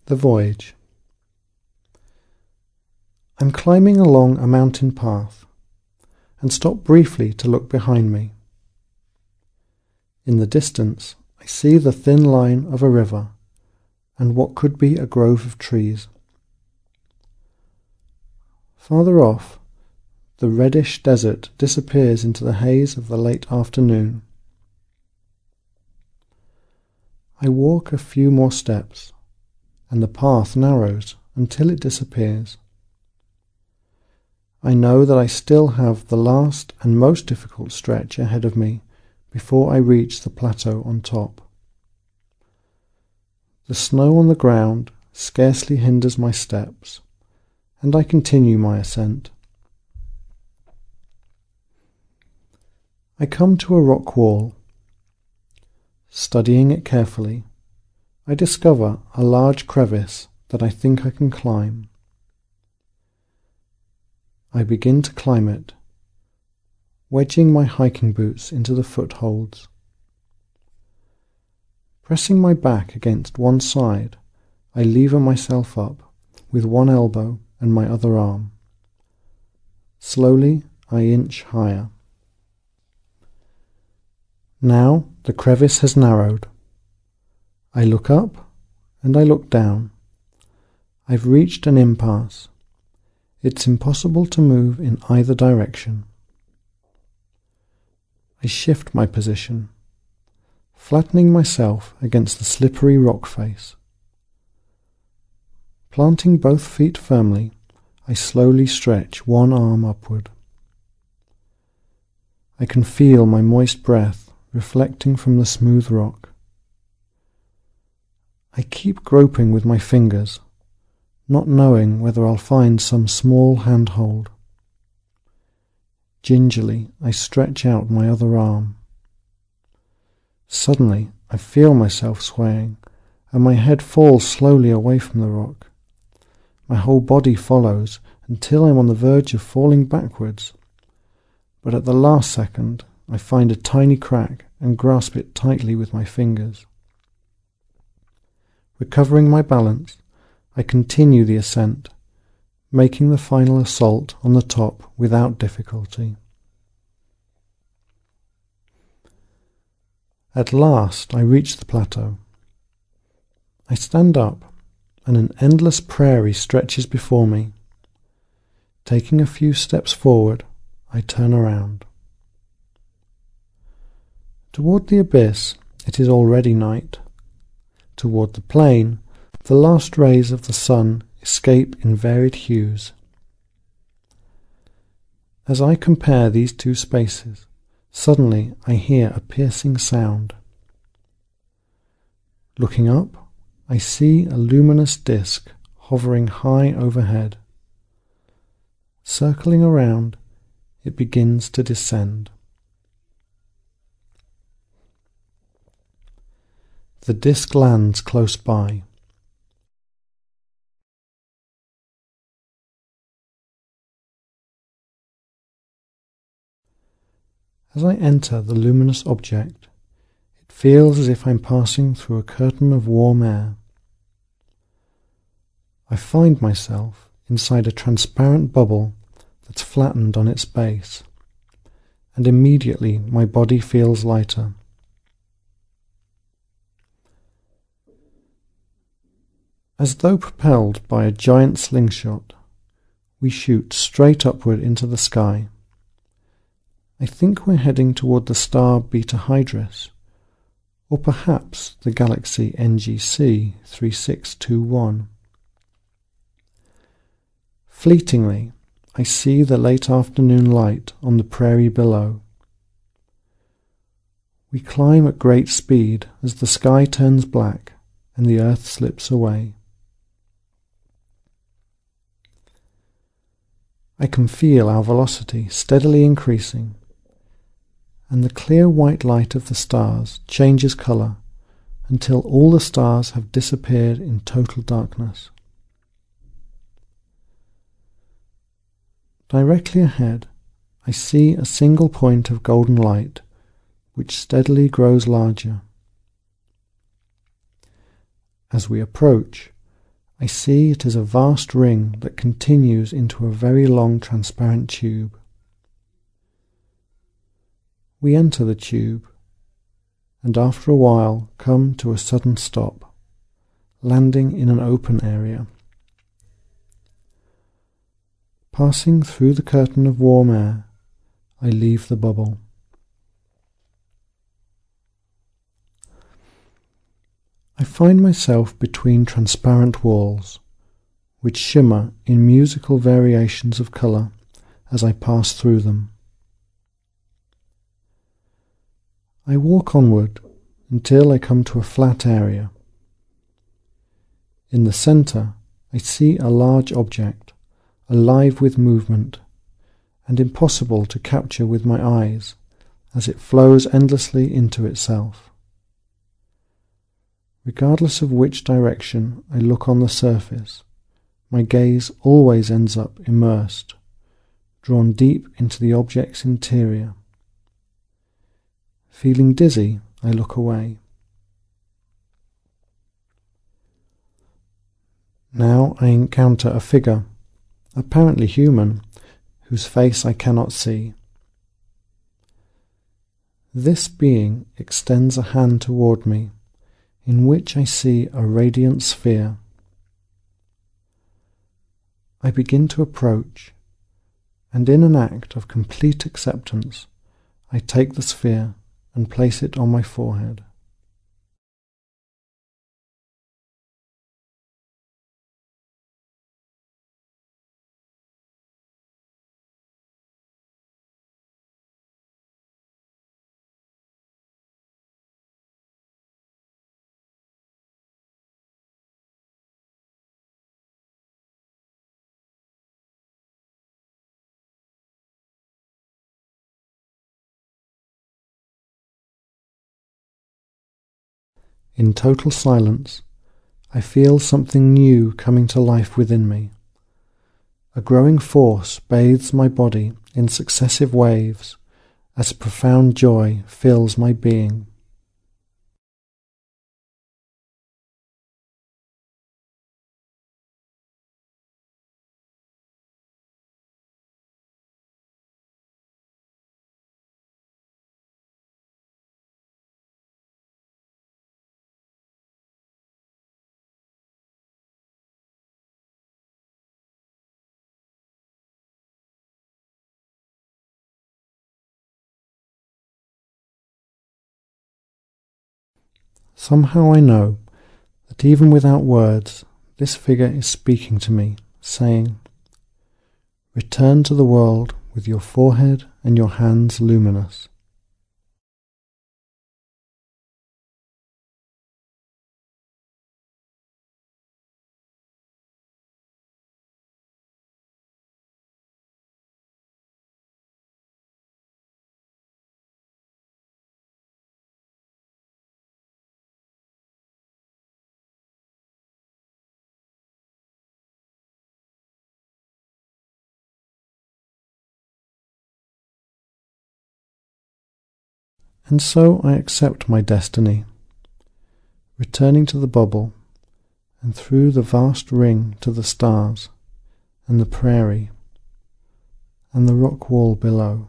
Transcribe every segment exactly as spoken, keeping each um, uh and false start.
The voyage. I'm climbing along a mountain path and stop briefly to look behind me. In the distance, I see the thin line of a river and what could be a grove of trees. Farther off, the reddish desert disappears into the haze of the late afternoon. I walk a few more steps, and the path narrows until it disappears. I know that I still have the last and most difficult stretch ahead of me before I reach the plateau on top. The snow on the ground scarcely hinders my steps, and I continue my ascent. I come to a rock wall. Studying it carefully, I discover a large crevice that I think I can climb. I begin to climb it, wedging my hiking boots into the footholds. Pressing my back against one side, I lever myself up with one elbow and my other arm. Slowly, I inch higher. Now the crevice has narrowed. I look up and I look down. I've reached an impasse. It's impossible to move in either direction. I shift my position, flattening myself against the slippery rock face. Planting both feet firmly, I slowly stretch one arm upward. I can feel my moist breath reflecting from the smooth rock. I keep groping with my fingers, not knowing whether I'll find some small handhold. Gingerly, I stretch out my other arm. Suddenly, I feel myself swaying, and my head falls slowly away from the rock. My whole body follows until I'm on the verge of falling backwards. But at the last second, I find a tiny crack and grasp it tightly with my fingers. Recovering my balance, I continue the ascent, making the final assault on the top without difficulty. At last I reach the plateau. I stand up, and an endless prairie stretches before me. Taking a few steps forward, I turn around. Toward the abyss, it is already night. Toward the plain, the last rays of the sun escape in varied hues. As I compare these two spaces, suddenly I hear a piercing sound. Looking up, I see a luminous disk hovering high overhead. Circling around, it begins to descend. The disk lands close by. As I enter the luminous object, it feels as if I'm passing through a curtain of warm air. I find myself inside a transparent bubble that's flattened on its base, and immediately my body feels lighter. As though propelled by a giant slingshot, we shoot straight upward into the sky. I think we're heading toward the star Beta Hydris, or perhaps the galaxy N G C three six two one. Fleetingly, I see the late afternoon light on the prairie below. We climb at great speed as the sky turns black and the earth slips away. I can feel our velocity steadily increasing, and the clear white light of the stars changes colour until all the stars have disappeared in total darkness. Directly ahead, I see a single point of golden light, which steadily grows larger. As we approach, I see it is a vast ring that continues into a very long transparent tube. We enter the tube, and after a while come to a sudden stop, landing in an open area. Passing through the curtain of warm air, I leave the bubble. I find myself between transparent walls, which shimmer in musical variations of colour as I pass through them. I walk onward until I come to a flat area. In the centre, I see a large object, alive with movement, and impossible to capture with my eyes, as it flows endlessly into itself. Regardless of which direction I look on the surface, my gaze always ends up immersed, drawn deep into the object's interior. Feeling dizzy, I look away. Now I encounter a figure, apparently human, whose face I cannot see. This being extends a hand toward me, in which I see a radiant sphere. I begin to approach, and in an act of complete acceptance, I take the sphere and place it on my forehead. In total silence, I feel something new coming to life within me. A growing force bathes my body in successive waves as profound joy fills my being. Somehow I know that even without words, this figure is speaking to me, saying, "Return to the world with your forehead and your hands luminous." And so I accept my destiny, returning to the bubble and through the vast ring to the stars and the prairie and the rock wall below.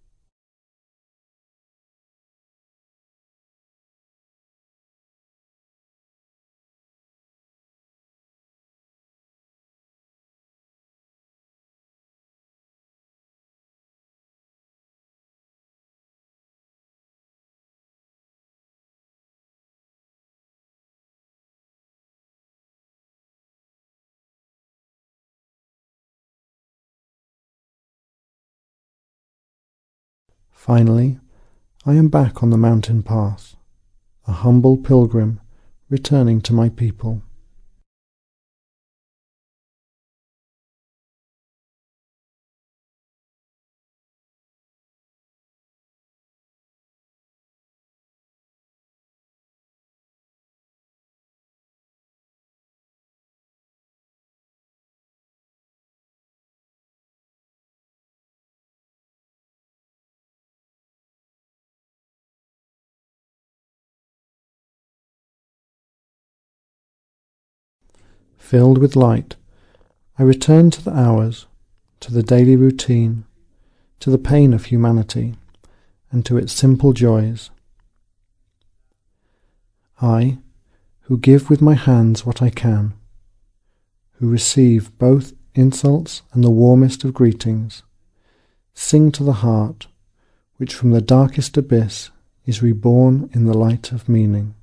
Finally, I am back on the mountain path, a humble pilgrim returning to my people. Filled with light, I return to the hours, to the daily routine, to the pain of humanity, and to its simple joys. I, who give with my hands what I can, who receive both insults and the warmest of greetings, sing to the heart, which from the darkest abyss is reborn in the light of meaning.